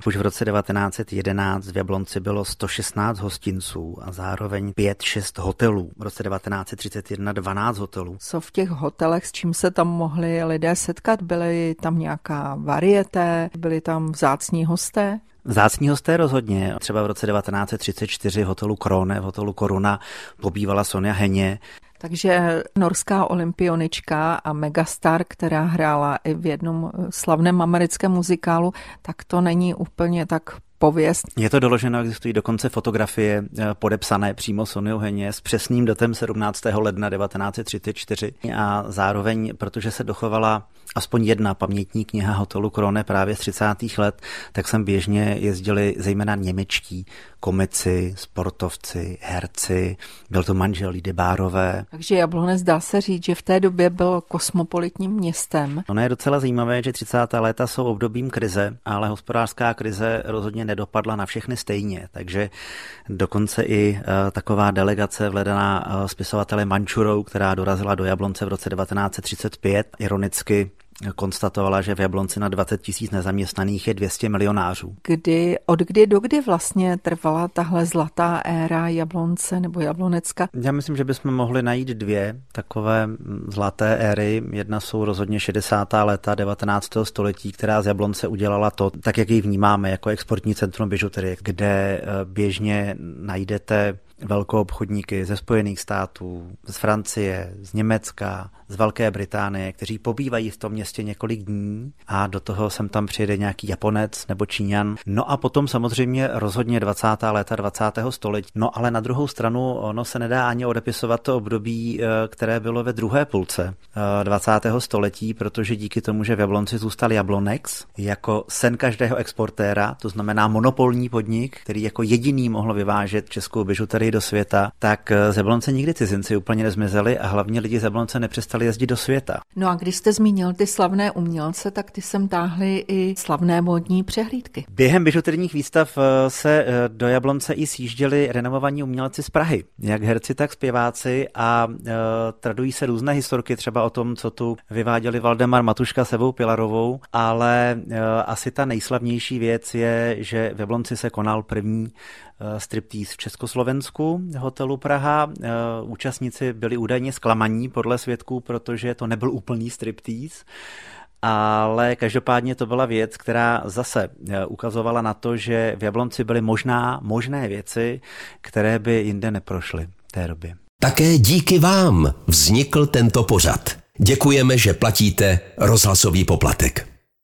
Už v roce 1911 v Jablonci bylo 116 hostinců a zároveň 5-6 hotelů. V roce 1931 12 hotelů. Co v těch hotelech, s čím se tam mohli lidé setkat? Byly tam nějaká varieté? Byli tam vzácní hosté? Vzácní hosté rozhodně. Třeba v roce 1934 v hotelu Krone, v hotelu Koruna pobývala Sonja Heně. Takže norská olympionička a megastar, která hrála i v jednom slavném americkém muzikálu, tak to není úplně tak pověst. Je to doloženo, existují dokonce fotografie podepsané přímo Sonjou Heně s přesným datem 17. ledna 1934 a zároveň, protože se dochovala aspoň jedna pamětní kniha hotelu Krone právě z 30. let, tak sem běžně jezdili zejména němečtí komici, sportovci, herci, byl to manžel Lidy Bárové. Takže Jablonec dá se říct, že v té době byl kosmopolitním městem. Ono je docela zajímavé, že 30. léta jsou obdobím krize, ale hospodářská krize rozhodně nedopadla na všechny stejně, takže dokonce i taková delegace vledaná spisovateli Mančurou, která dorazila do Jablonce v roce 1935, ironicky konstatovala, že v Jablonci na 20 000 nezaměstnaných je 200 milionářů. Od kdy do kdy vlastně trvala tahle zlatá éra Jablonce nebo Jablonecka? Já myslím, že bychom mohli najít dvě takové zlaté éry. Jedna jsou rozhodně 60. léta 19. století, která z Jablonce udělala to, tak jak ji vnímáme jako exportní centrum bižuterie, kde běžně najdete velkoobchodníky ze Spojených států, z Francie, z Německa, z Velké Británie, kteří pobývají v tom městě několik dní a do toho sem tam přijede nějaký Japonec nebo Číňan. No a potom samozřejmě rozhodně 20. léta 20. století. No ale na druhou stranu ono se nedá ani odepisovat to období, které bylo ve druhé půlce 20. století, protože díky tomu, že v Jablonci zůstal Jablonex jako sen každého exportéra, to znamená monopolní podnik, který jako jediný mohl vyvážet českou bižuterii do světa, tak z Jablonce nikdy cizinci úplně nezmizeli a hlavně lidi z Jablonce nepřestali jezdit do světa. No a když jste zmínil ty slavné umělce, tak ty sem táhly i slavné módní přehlídky. Během bižuterních výstav se do Jablonce i sjížděli renomovaní umělci z Prahy, jak herci, tak zpěváci a tradují se různé historky třeba o tom, co tu vyváděli Valdemar Matuška s Evou Pilarovou, ale asi ta nejslavnější věc je, že v Jablonci se konal první striptease v Československu, hotelu Praha. Účastníci byli údajně zklamaní podle svědků, protože to nebyl úplný striptease, ale každopádně to byla věc, která zase ukazovala na to, že v Jablonci byly možné věci, které by jinde neprošly v té době. Také díky vám vznikl tento pořad. Děkujeme, že platíte rozhlasový poplatek.